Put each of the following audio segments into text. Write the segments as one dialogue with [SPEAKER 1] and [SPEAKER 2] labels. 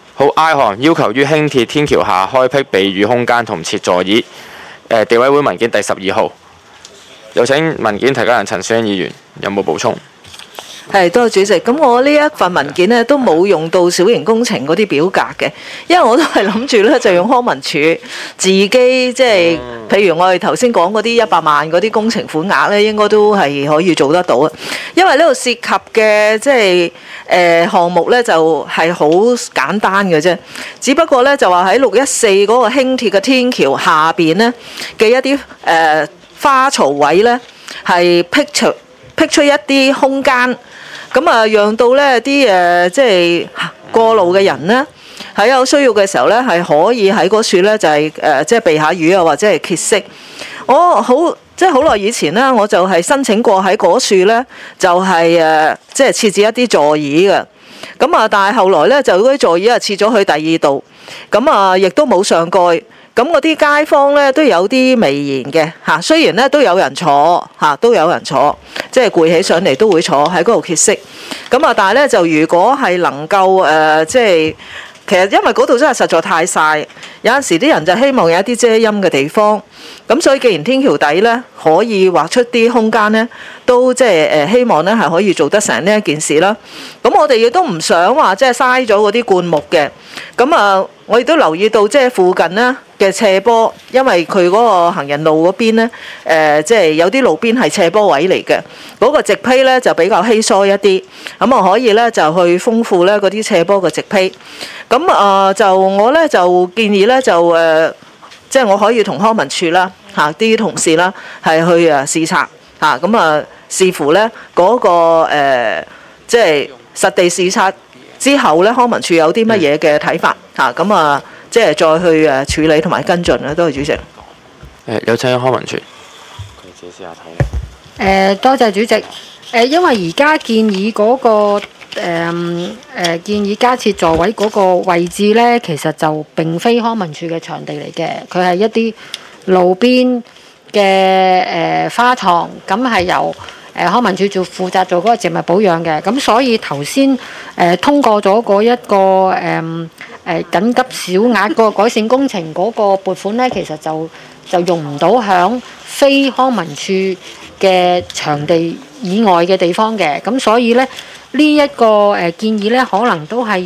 [SPEAKER 1] 好 ，I 項要求於輕鐵天橋下開闢避雨空間同設座椅。地委會文件第12號，有請文件提交人陳小英議員，有冇補充？
[SPEAKER 2] 係，多謝主席。咁我呢一份文件呢都冇用到小型工程嗰啲表格嘅，因為我都係諗住咧就用康文署自己即係，譬如我哋頭先講嗰啲100萬嗰啲工程款額咧，應該都係可以做得到啊。因為呢度涉及嘅即係項目咧就係好簡單嘅啫，只不過咧就話喺614嗰個輕鐵嘅天橋下邊咧嘅一啲花槽位咧係辟出一啲空間。咁啊，讓到呢啲即係過路嘅人呢，喺有需要嘅時候呢，係可以喺嗰處呢，就係即係避下雨啊，或者係歇息。我即係好耐以前呢，我就係申請過喺嗰處呢，就係即係設置一啲座椅嘅。咁啊，但係後來呢，就嗰啲座椅啊設咗去第二度，咁啊亦都冇上蓋。咁嗰啲街坊咧都有啲微言嘅嚇，雖然咧都有人坐嚇，即係攰起上嚟都會坐喺嗰度歇息。咁啊，但係咧就如果係能夠即係其實因為嗰度真係實在太曬，有陣時啲人就希望有一啲遮陰嘅地方。咁所以既然天橋底咧可以畫出啲空間咧，都即係希望咧係可以做得成呢一件事啦。咁我哋亦都唔想話即係嘥咗嗰啲灌木嘅。咁啊，我亦都留意到即係附近咧嘅斜坡，因為佢嗰個行人路嗰邊咧，即係有啲路邊係斜坡位嚟嘅，嗰個植被咧就比較稀疏一啲，咁啊可以咧就去豐富咧嗰啲斜坡嘅植被。咁啊就我咧就建議咧就即係我可以同康文署啦嚇啲同事啦係去視察嚇，咁啊視乎咧嗰個即係實地視察之後咧，康文署有啲乜嘢嘅睇法嚇，咁啊即係再去處理同埋跟進啦。多謝主席。
[SPEAKER 1] 有請康文署。佢自己試下睇。
[SPEAKER 3] 多謝主席。因為而家建議嗰個建議加設座位嗰個位置呢，其實就並非康文署嘅場地嚟嘅，佢係一啲路邊嘅花塘，咁係由康文署負責做嗰個植物保養嘅。咁所以頭先通過咗嗰一個緊急小額個改善工程嗰個撥款呢，其實就用唔到響非康文署嘅場地以外嘅地方嘅。咁所以呢，呢一個建議呢，可能都係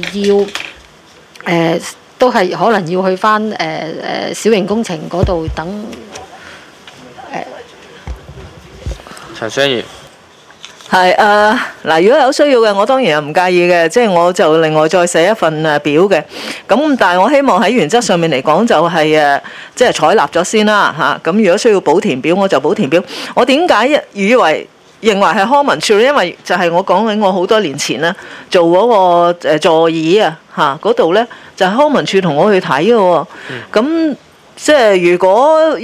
[SPEAKER 3] 可能要去返小型工程嗰度等
[SPEAKER 1] 陳商業。
[SPEAKER 2] 係嗱，如果有需要嘅，我當然係唔介意嘅，即係我就另外再寫一份表嘅。咁但係我希望喺原則上面嚟講，就係即係採納咗先啦嚇。咁如果需要補填表，我就補填表。我點解認為係康文署咧？因為就係我講緊我好多年前咧做嗰個座椅啊嚇嗰度咧，就係康文署同我去睇嘅喎。咁即係如果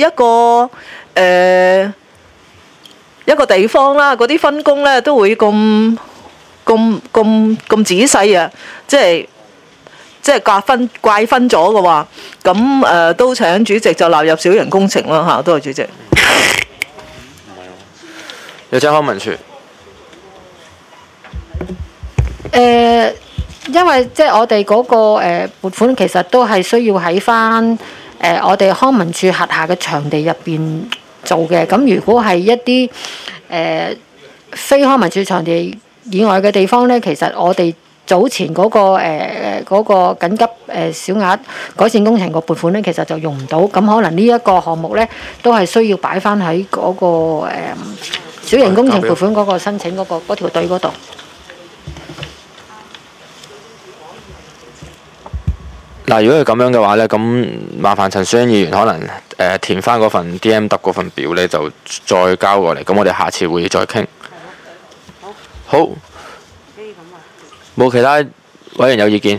[SPEAKER 2] 一個地方啦，嗰啲分工咧都會咁仔細啊！即係怪分咗嘅話，咁都請主席就納入小型工程啦嚇。多謝主席。
[SPEAKER 1] 有請康文署。
[SPEAKER 3] 因為即係我哋嗰個撥款其實都係需要喺翻我哋康文署轄下嘅場地入邊做嘅。咁如果係一啲非康文署場地以外嘅地方呢，其實我哋早前嗰個緊急小額改善工程個撥款呢，其實就用唔到。咁可能呢一個項目呢，都係需要擺翻喺嗰個小型工程撥款嗰個申請嗰條隊嗰度。
[SPEAKER 1] 嗱，如果係咁樣嘅話咧，咁麻煩陳小英議員可能填翻嗰份 DM 特嗰份表咧，就再交過嚟。咁我哋下次會議再傾。好，冇其他委員有意見。